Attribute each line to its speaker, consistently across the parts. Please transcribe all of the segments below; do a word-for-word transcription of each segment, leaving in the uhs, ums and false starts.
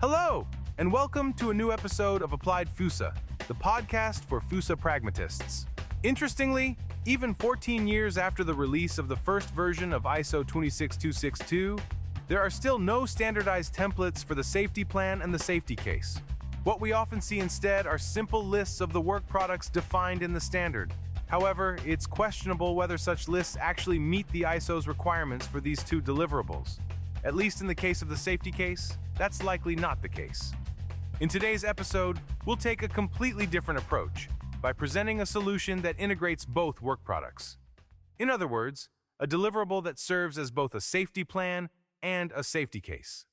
Speaker 1: Hello, and welcome to a new episode of Applied FUSA, the podcast for FUSA pragmatists. Interestingly, even fourteen years after the release of the first version of I S O two six two six two, there are still no standardized templates for the safety plan and the safety case. What we often see instead are simple lists of the work products defined in the standard. However, it's questionable whether such lists actually meet the I S O's requirements for these two deliverables. At least in the case of the safety case, that's likely not the case. In today's episode, we'll take a completely different approach by presenting a solution that integrates both work products. In other words, a deliverable that serves as both a safety plan and a safety case.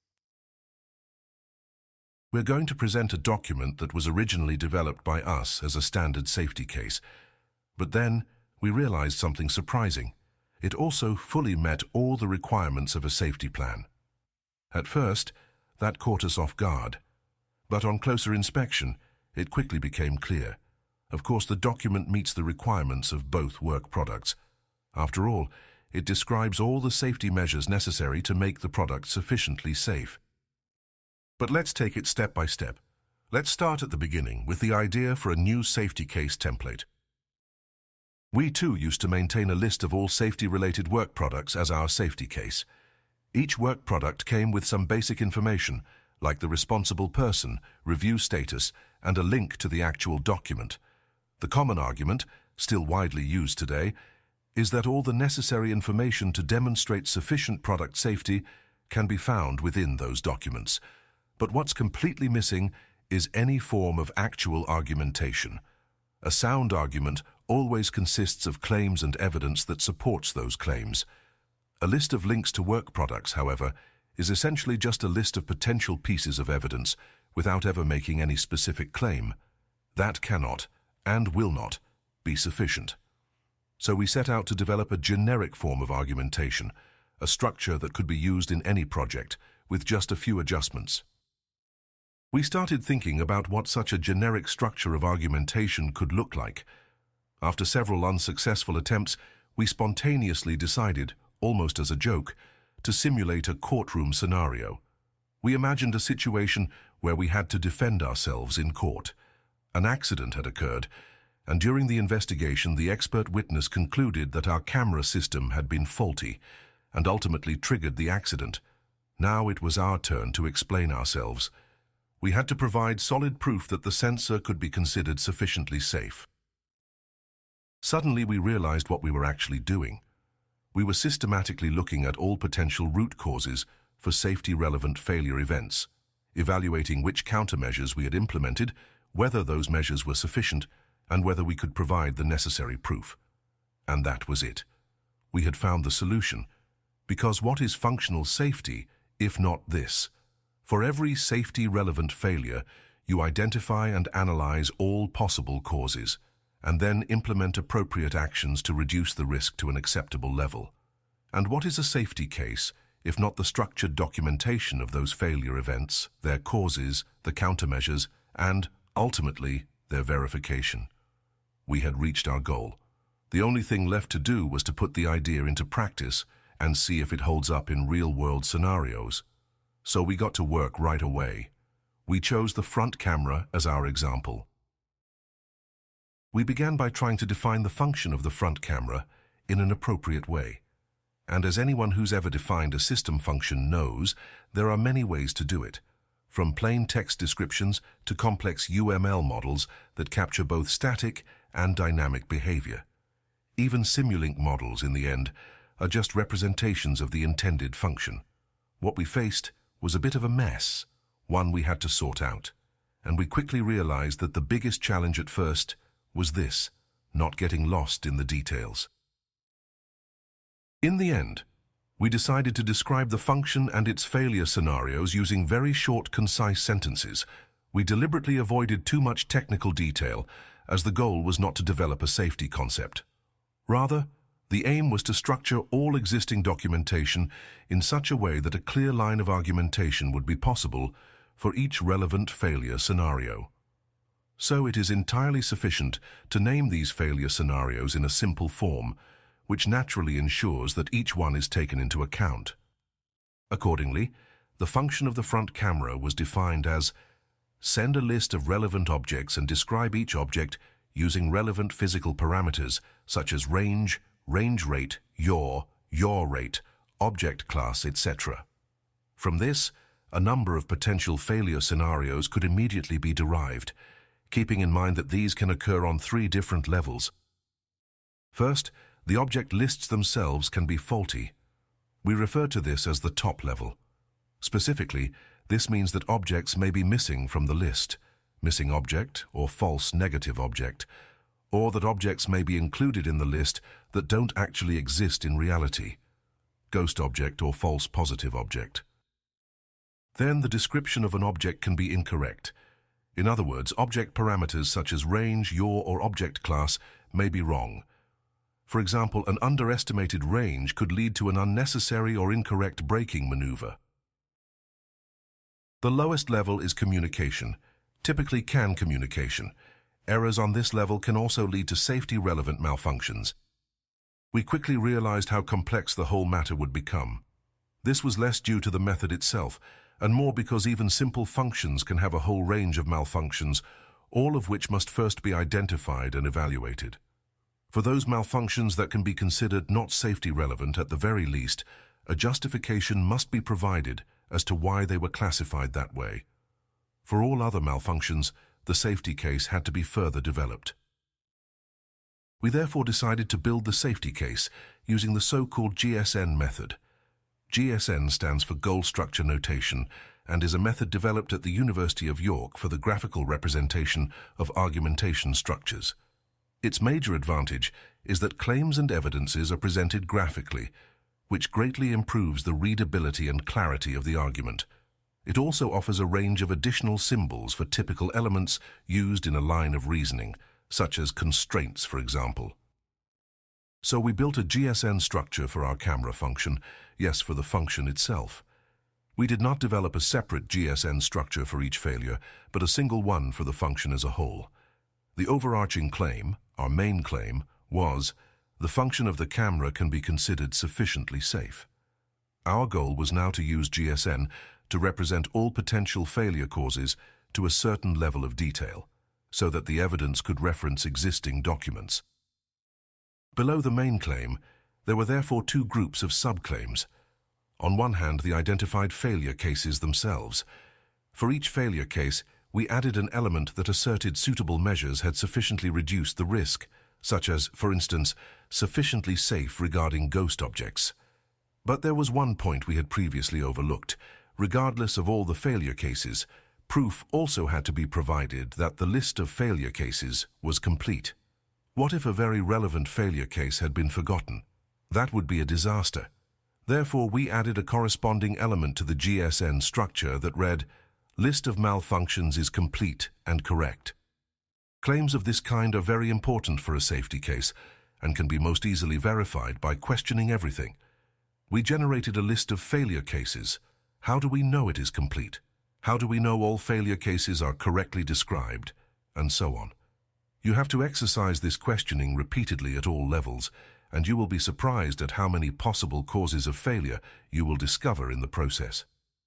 Speaker 2: We're going to present a document that was originally developed by us as a standard safety case, but then we realized something surprising. It also fully met all the requirements of a safety plan. At first, that caught us off guard, but on closer inspection, it quickly became clear. Of course, the document meets the requirements of both work products. After all, it describes all the safety measures necessary to make the product sufficiently safe. But let's take it step by step. Let's start at the beginning with the idea for a new safety case template. We too used to maintain a list of all safety-related work products as our safety case. Each work product came with some basic information, like the responsible person, review status, and a link to the actual document. The common argument, still widely used today, is that all the necessary information to demonstrate sufficient product safety can be found within those documents. But what's completely missing is any form of actual argumentation. A sound argument always consists of claims and evidence that supports those claims. A list of links to work products, however, is essentially just a list of potential pieces of evidence without ever making any specific claim. That cannot, and will not, be sufficient. So we set out to develop a generic form of argumentation, a structure that could be used in any project, with just a few adjustments. We started thinking about what such a generic structure of argumentation could look like. After several unsuccessful attempts, we spontaneously decided, almost as a joke, to simulate a courtroom scenario. We imagined a situation where we had to defend ourselves in court. An accident had occurred, and during the investigation, the expert witness concluded that our camera system had been faulty and ultimately triggered the accident. Now it was our turn to explain ourselves. We had to provide solid proof that the sensor could be considered sufficiently safe. Suddenly we realized what we were actually doing. We were systematically looking at all potential root causes for safety-relevant failure events, evaluating which countermeasures we had implemented, whether those measures were sufficient, and whether we could provide the necessary proof. And that was it. We had found the solution. Because what is functional safety, if not this? For every safety-relevant failure, you identify and analyze all possible causes, and then implement appropriate actions to reduce the risk to an acceptable level. And what is a safety case, if not the structured documentation of those failure events, their causes, the countermeasures, and, ultimately, their verification? We had reached our goal. The only thing left to do was to put the idea into practice and see if it holds up in real-world scenarios. So we got to work right away. We chose the front camera as our example. We began by trying to define the function of the front camera in an appropriate way. And as anyone who's ever defined a system function knows, there are many ways to do it, from plain text descriptions to complex U M L models that capture both static and dynamic behavior. Even Simulink models, in the end, are just representations of the intended function. What we faced was a bit of a mess, one we had to sort out, and we quickly realized that the biggest challenge at first was this, not getting lost in the details. In the end, we decided to describe the function and its failure scenarios using very short, concise sentences. We deliberately avoided too much technical detail, as the goal was not to develop a safety concept. Rather, the aim was to structure all existing documentation in such a way that a clear line of argumentation would be possible for each relevant failure scenario. So it is entirely sufficient to name these failure scenarios in a simple form, which naturally ensures that each one is taken into account. Accordingly, the function of the front camera was defined as send a list of relevant objects and describe each object using relevant physical parameters such as range, range rate, yaw, yaw rate, object class, et cetera. From this, a number of potential failure scenarios could immediately be derived, keeping in mind that these can occur on three different levels. First, the object lists themselves can be faulty. We refer to this as the top level. Specifically, this means that objects may be missing from the list, missing object or false negative object, or that objects may be included in the list that don't actually exist in reality, ghost object or false positive object. Then the description of an object can be incorrect. In other words, object parameters such as range, yaw, or object class may be wrong. For example, an underestimated range could lead to an unnecessary or incorrect braking maneuver. The lowest level is communication, typically CAN communication. Errors on this level can also lead to safety-relevant malfunctions. We quickly realized how complex the whole matter would become. This was less due to the method itself, and more because even simple functions can have a whole range of malfunctions, all of which must first be identified and evaluated. For those malfunctions that can be considered not safety relevant at the very least, a justification must be provided as to why they were classified that way. For all other malfunctions, the safety case had to be further developed. We therefore decided to build the safety case using the so-called G S N method. G S N stands for Goal Structure Notation and is a method developed at the University of York for the graphical representation of argumentation structures. Its major advantage is that claims and evidences are presented graphically, which greatly improves the readability and clarity of the argument. It also offers a range of additional symbols for typical elements used in a line of reasoning, such as constraints, for example. So we built a G S N structure for our camera function, yes, for the function itself. We did not develop a separate G S N structure for each failure, but a single one for the function as a whole. The overarching claim, our main claim, was the function of the camera can be considered sufficiently safe. Our goal was now to use G S N to represent all potential failure causes to a certain level of detail, so that the evidence could reference existing documents. Below the main claim, there were therefore two groups of subclaims. On one hand, the identified failure cases themselves. For each failure case, we added an element that asserted suitable measures had sufficiently reduced the risk, such as, for instance, sufficiently safe regarding ghost objects. But there was one point we had previously overlooked. Regardless of all the failure cases, proof also had to be provided that the list of failure cases was complete. What if a very relevant failure case had been forgotten? That would be a disaster. Therefore, we added a corresponding element to the G S N structure that read, List of malfunctions is complete and correct. Claims of this kind are very important for a safety case and can be most easily verified by questioning everything. We generated a list of failure cases. How do we know it is complete? How do we know all failure cases are correctly described? And so on. You have to exercise this questioning repeatedly at all levels, and you will be surprised at how many possible causes of failure you will discover in the process.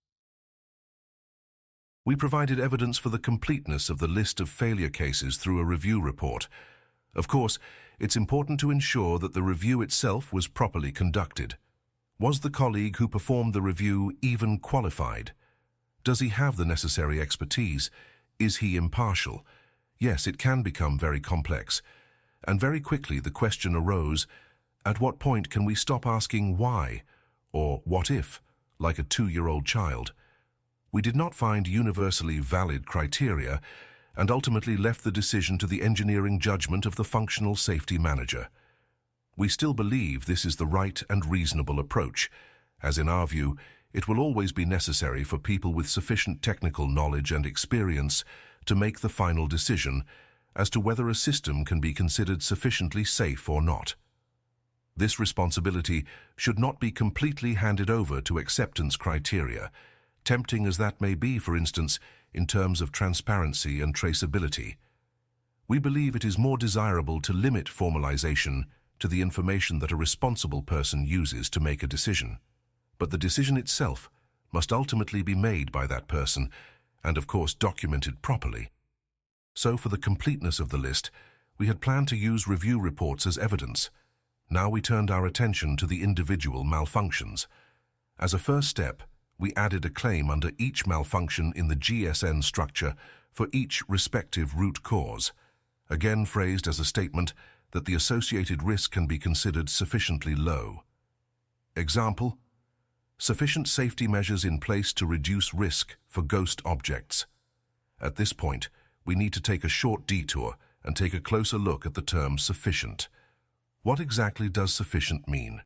Speaker 2: We provided evidence for the completeness of the list of failure cases through a review report. Of course, it's important to ensure that the review itself was properly conducted. Was the colleague who performed the review even qualified? Does he have the necessary expertise? Is he impartial? Yes, it can become very complex. And very quickly the question arose, at what point can we stop asking why, or what if, like a two-year-old child? We did not find universally valid criteria and ultimately left the decision to the engineering judgment of the functional safety manager. We still believe this is the right and reasonable approach, as in our view, it will always be necessary for people with sufficient technical knowledge and experience to make the final decision as to whether a system can be considered sufficiently safe or not. This responsibility should not be completely handed over to acceptance criteria, tempting as that may be, for instance, in terms of transparency and traceability. We believe it is more desirable to limit formalization to the information that a responsible person uses to make a decision. But the decision itself must ultimately be made by that person and, of course, documented properly. So, for the completeness of the list, we had planned to use review reports as evidence. Now we turned our attention to the individual malfunctions. As a first step, we added a claim under each malfunction in the G S N structure for each respective root cause, again phrased as a statement that the associated risk can be considered sufficiently low. Example: sufficient safety measures in place to reduce risk for ghost objects. At this point, we need to take a short detour and take a closer look at the term sufficient. What exactly does sufficient mean?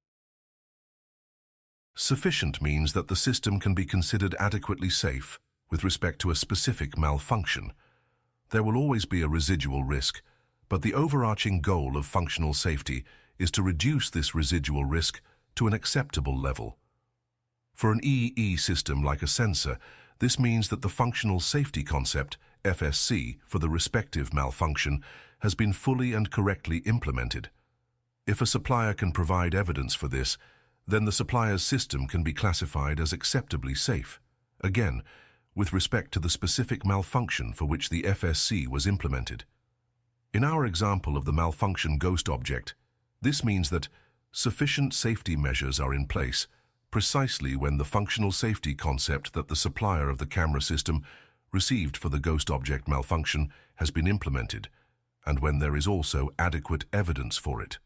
Speaker 2: Sufficient means that the system can be considered adequately safe with respect to a specific malfunction. There will always be a residual risk, but the overarching goal of functional safety is to reduce this residual risk to an acceptable level. For an E E system like a sensor, this means that the functional safety concept, F S C, for the respective malfunction has been fully and correctly implemented. If a supplier can provide evidence for this, then the supplier's system can be classified as acceptably safe, again, with respect to the specific malfunction for which the F S C was implemented. In our example of the malfunction ghost object, this means that sufficient safety measures are in place precisely when the functional safety concept that the supplier of the camera system received for the ghost object malfunction has been implemented, and when there is also adequate evidence for it.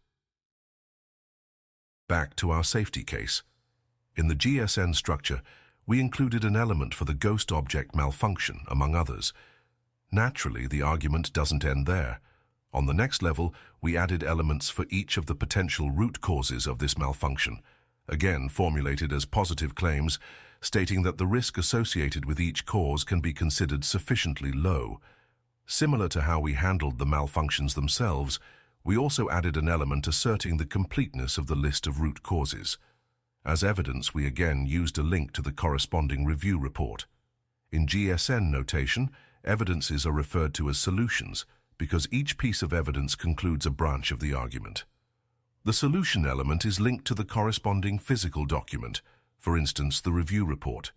Speaker 2: Back to our safety case. In the G S N structure, we included an element for the ghost object malfunction, among others. Naturally, the argument doesn't end there. On the next level, we added elements for each of the potential root causes of this malfunction, again formulated as positive claims, stating that the risk associated with each cause can be considered sufficiently low. Similar to how we handled the malfunctions themselves, we also added an element asserting the completeness of the list of root causes. As evidence, we again used a link to the corresponding review report. In G S N notation, evidences are referred to as solutions because each piece of evidence concludes a branch of the argument. The solution element is linked to the corresponding physical document, for instance, the review report.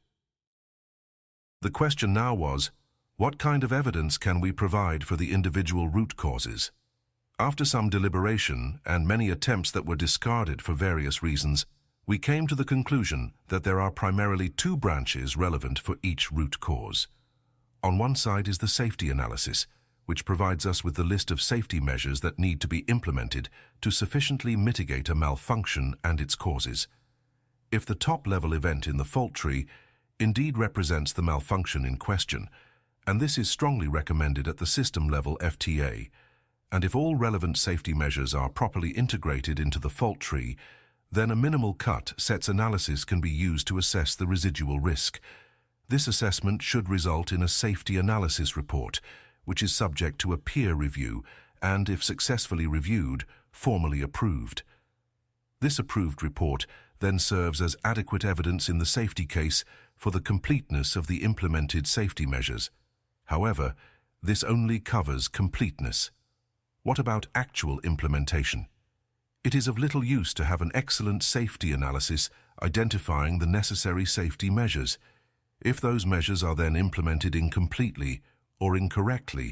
Speaker 2: The question now was, what kind of evidence can we provide for the individual root causes? After some deliberation and many attempts that were discarded for various reasons, we came to the conclusion that there are primarily two branches relevant for each root cause. On one side is the safety analysis, which provides us with the list of safety measures that need to be implemented to sufficiently mitigate a malfunction and its causes. If the top-level event in the fault tree indeed represents the malfunction in question, and this is strongly recommended at the system-level F T A, and if all relevant safety measures are properly integrated into the fault tree, then a minimal cut sets analysis can be used to assess the residual risk. This assessment should result in a safety analysis report, which is subject to a peer review and, if successfully reviewed, formally approved. This approved report then serves as adequate evidence in the safety case for the completeness of the implemented safety measures. However, this only covers completeness. What about actual implementation? It is of little use to have an excellent safety analysis identifying the necessary safety measures, if those measures are then implemented incompletely or incorrectly.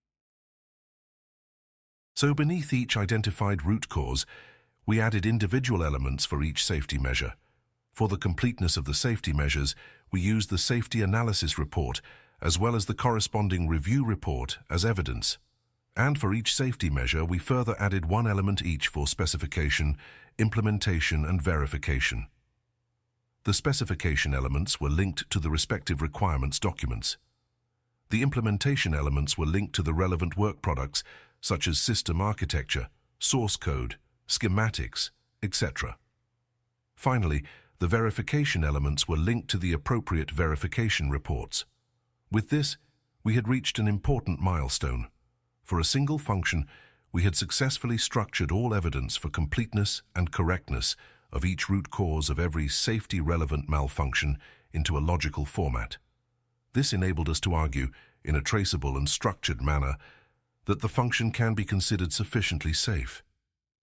Speaker 2: So beneath each identified root cause, we added individual elements for each safety measure. For the completeness of the safety measures, we used the safety analysis report as well as the corresponding review report as evidence. And for each safety measure, we further added one element each for specification, implementation, and verification. The specification elements were linked to the respective requirements documents. The implementation elements were linked to the relevant work products, such as system architecture, source code, schematics, et cetera. Finally, the verification elements were linked to the appropriate verification reports. With this, we had reached an important milestone. For a single function, we had successfully structured all evidence for completeness and correctness of each root cause of every safety-relevant malfunction into a logical format. This enabled us to argue, in a traceable and structured manner, that the function can be considered sufficiently safe.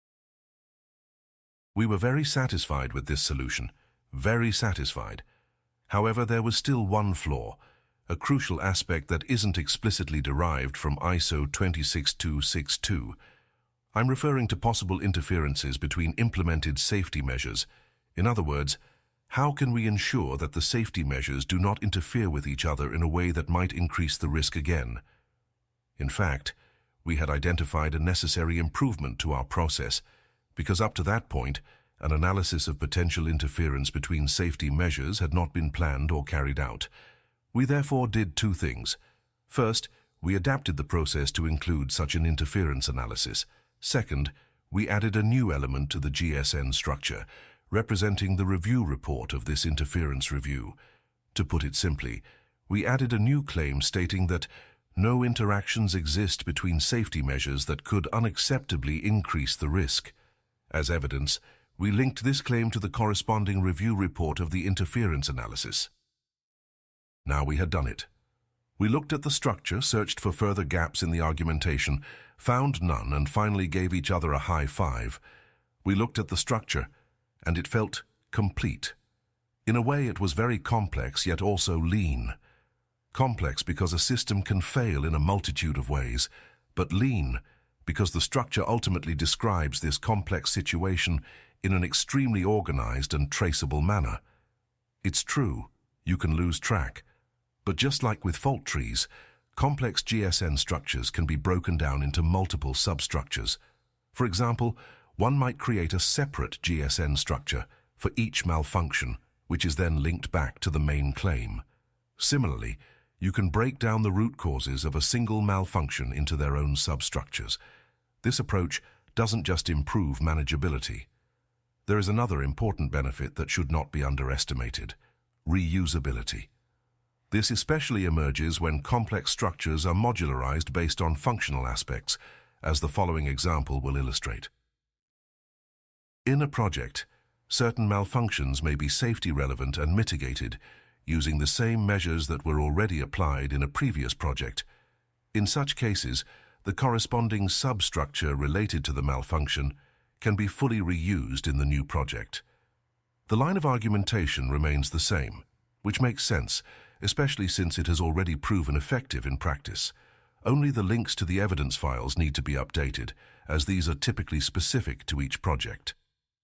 Speaker 2: We were very satisfied with this solution, very satisfied. However, there was still one flaw, a crucial aspect that isn't explicitly derived from I S O two six two six two. I'm referring to possible interferences between implemented safety measures. In other words, how can we ensure that the safety measures do not interfere with each other in a way that might increase the risk again? In fact, we had identified a necessary improvement to our process, because up to that point, an analysis of potential interference between safety measures had not been planned or carried out. We therefore did two things. First, we adapted the process to include such an interference analysis. Second, we added a new element to the G S N structure, representing the review report of this interference review. To put it simply, we added a new claim stating that no interactions exist between safety measures that could unacceptably increase the risk. As evidence, we linked this claim to the corresponding review report of the interference analysis. Now we had done it. We looked at the structure, searched for further gaps in the argumentation, found none, and finally gave each other a high five. We looked at the structure, and it felt complete. In a way, it was very complex, yet also lean. Complex because a system can fail in a multitude of ways, but lean because the structure ultimately describes this complex situation in an extremely organized and traceable manner. It's true, you can lose track. But just like with fault trees, complex G S N structures can be broken down into multiple substructures. For example, one might create a separate G S N structure for each malfunction, which is then linked back to the main claim. Similarly, you can break down the root causes of a single malfunction into their own substructures. This approach doesn't just improve manageability. There is another important benefit that should not be underestimated: reusability. This especially emerges when complex structures are modularized based on functional aspects, as the following example will illustrate. In a project, certain malfunctions may be safety relevant and mitigated using the same measures that were already applied in a previous project. In such cases, the corresponding substructure related to the malfunction can be fully reused in the new project. The line of argumentation remains the same, which makes sense, especially since it has already proven effective in practice. Only the links to the evidence files need to be updated, as these are typically specific to each project.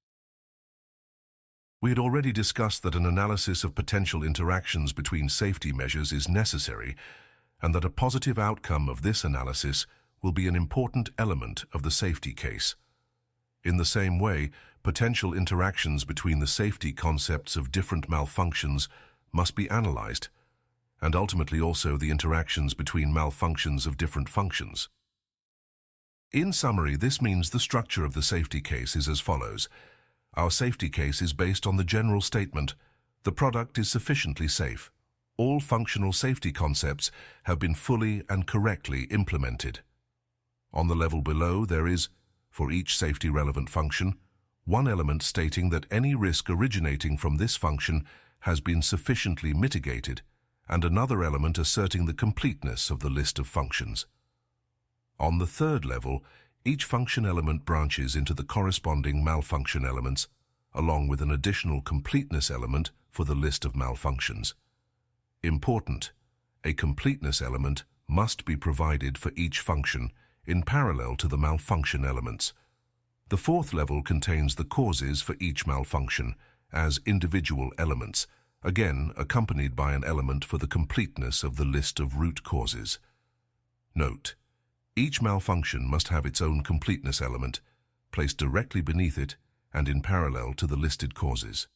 Speaker 2: We had already discussed that an analysis of potential interactions between safety measures is necessary, and that a positive outcome of this analysis will be an important element of the safety case. In the same way, potential interactions between the safety concepts of different malfunctions must be analyzed, and ultimately also the interactions between malfunctions of different functions. In summary, this means the structure of the safety case is as follows. Our safety case is based on the general statement: the product is sufficiently safe. All functional safety concepts have been fully and correctly implemented. On the level below, there is, for each safety-relevant function, one element stating that any risk originating from this function has been sufficiently mitigated, and another element asserting the completeness of the list of functions. On the third level, each function element branches into the corresponding malfunction elements, along with an additional completeness element for the list of malfunctions. Important: a completeness element must be provided for each function in parallel to the malfunction elements. The fourth level contains the causes for each malfunction as individual elements, again accompanied by an element for the completeness of the list of root causes. Note: each malfunction must have its own completeness element, placed directly beneath it and in parallel to the listed causes.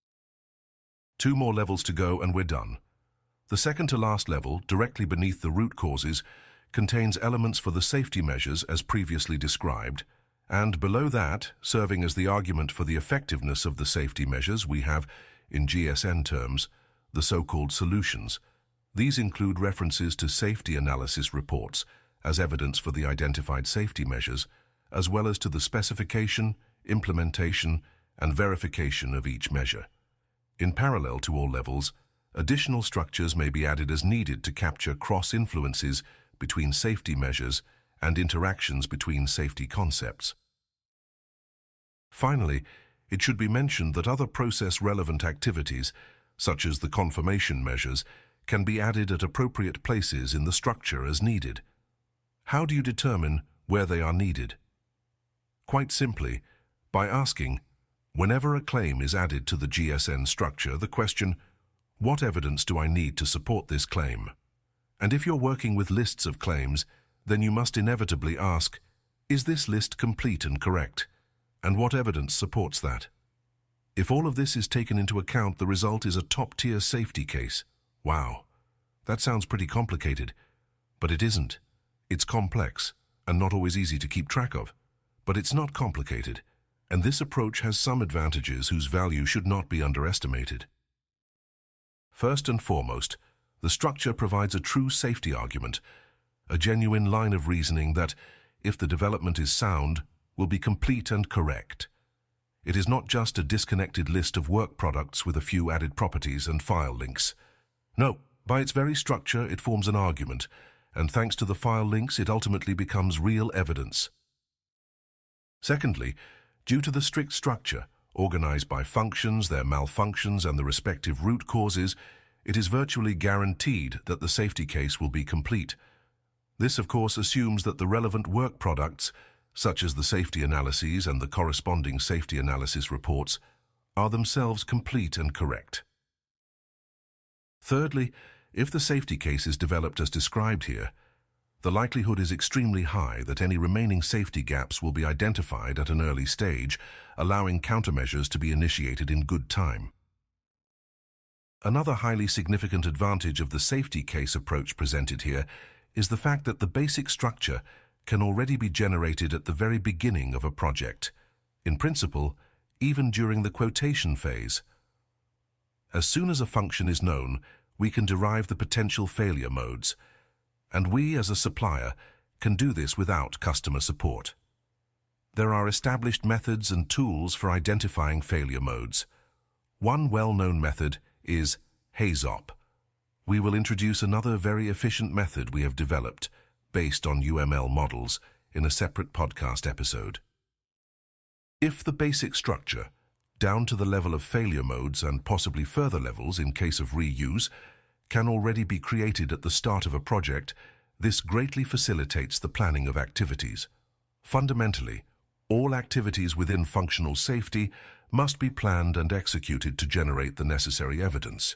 Speaker 2: Two more levels to go and we're done. The second to last level, directly beneath the root causes, contains elements for the safety measures as previously described, and below that, serving as the argument for the effectiveness of the safety measures, we have, in G S N terms, the so-called solutions. These include references to safety analysis reports as evidence for the identified safety measures, as well as to the specification, implementation, and verification of each measure. In parallel to all levels, additional structures may be added as needed to capture cross-influences between safety measures and interactions between safety concepts. Finally, it should be mentioned that other process-relevant activities, such as the confirmation measures, can be added at appropriate places in the structure as needed. How do you determine where they are needed? Quite simply, by asking, whenever a claim is added to the G S N structure, the question, what evidence do I need to support this claim? And if you're working with lists of claims, then you must inevitably ask, is this list complete and correct? And what evidence supports that? If all of this is taken into account, the result is a top-tier safety case. Wow, that sounds pretty complicated, but it isn't. It's complex and not always easy to keep track of, but it's not complicated, and this approach has some advantages whose value should not be underestimated. First and foremost, the structure provides a true safety argument, a genuine line of reasoning that, if the development is sound, will be complete and correct. It is not just a disconnected list of work products with a few added properties and file links. No, by its very structure, it forms an argument, and thanks to the file links, it ultimately becomes real evidence. Secondly, due to the strict structure, organized by functions, their malfunctions, and the respective root causes, it is virtually guaranteed that the safety case will be complete. This, of course, assumes that the relevant work products, such as the safety analyses and the corresponding safety analysis reports, are themselves complete and correct. Thirdly, if the safety case is developed as described here, the likelihood is extremely high that any remaining safety gaps will be identified at an early stage, allowing countermeasures to be initiated in good time. Another highly significant advantage of the safety case approach presented here is the fact that the basic structure can already be generated at the very beginning of a project, in principle, even during the quotation phase. As soon as a function is known, we can derive the potential failure modes, and we, as a supplier, can do this without customer support. There are established methods and tools for identifying failure modes. One well-known method is HAZOP. We will introduce another very efficient method we have developed, based on U M L models, in a separate podcast episode. If the basic structure, down to the level of failure modes and possibly further levels in case of reuse, can already be created at the start of a project, this greatly facilitates the planning of activities. Fundamentally, all activities within functional safety must be planned and executed to generate the necessary evidence.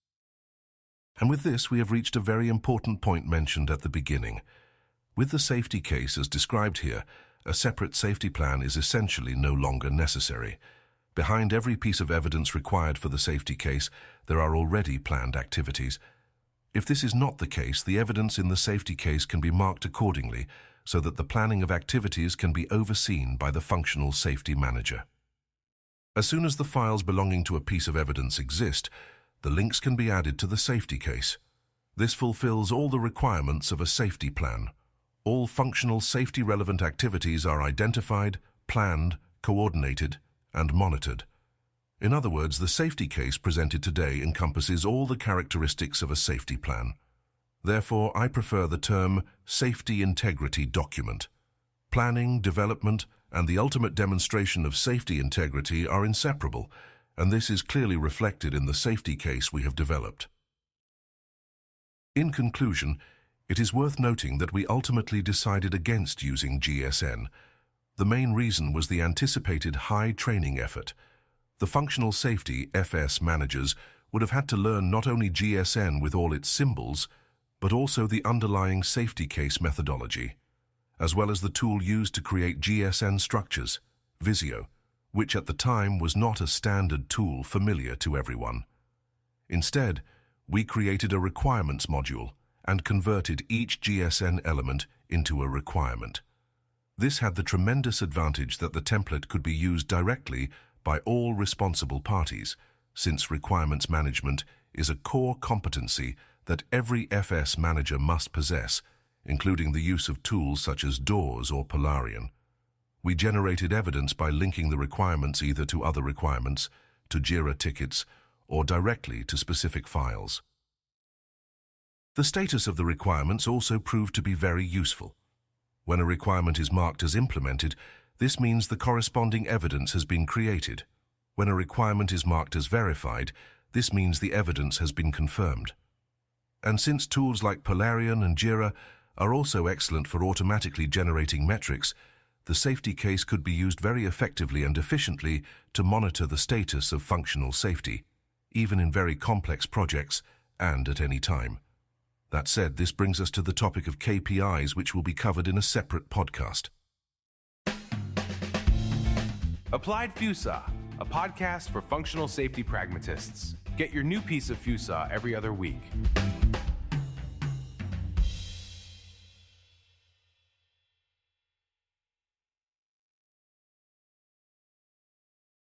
Speaker 2: And with this, we have reached a very important point mentioned at the beginning. With the safety case as described here, a separate safety plan is essentially no longer necessary. Behind every piece of evidence required for the safety case, there are already planned activities. If this is not the case, the evidence in the safety case can be marked accordingly so that the planning of activities can be overseen by the functional safety manager. As soon as the files belonging to a piece of evidence exist, the links can be added to the safety case. This fulfills all the requirements of a safety plan. All functional safety-relevant activities are identified, planned, coordinated, and monitored. In other words, the safety case presented today encompasses all the characteristics of a safety plan. Therefore, I prefer the term safety integrity document. Planning, development, and the ultimate demonstration of safety integrity are inseparable, and this is clearly reflected in the safety case we have developed. In conclusion, it is worth noting that we ultimately decided against using G S N. The main reason was the anticipated high training effort. The functional safety F S managers would have had to learn not only G S N with all its symbols, but also the underlying safety case methodology, as well as the tool used to create G S N structures, Visio, which at the time was not a standard tool familiar to everyone. Instead, we created a requirements module and converted each G S N element into a requirement. This had the tremendous advantage that the template could be used directly by all responsible parties, since requirements management is a core competency that every F S manager must possess, including the use of tools such as Doors or Polarian. We generated evidence by linking the requirements either to other requirements, to JIRA tickets, or directly to specific files. The status of the requirements also proved to be very useful. When a requirement is marked as implemented, this means the corresponding evidence has been created. When a requirement is marked as verified, This means the evidence has been confirmed. And since tools like Polarion and Jira are also excellent for automatically generating metrics, the safety case could be used very effectively and efficiently to monitor the status of functional safety, even in very complex projects and at any time. That said, this brings us to the topic of K P Is, which will be covered in a separate podcast.
Speaker 1: Applied FUSA, a podcast for functional safety pragmatists. Get your new piece of FUSA every other week.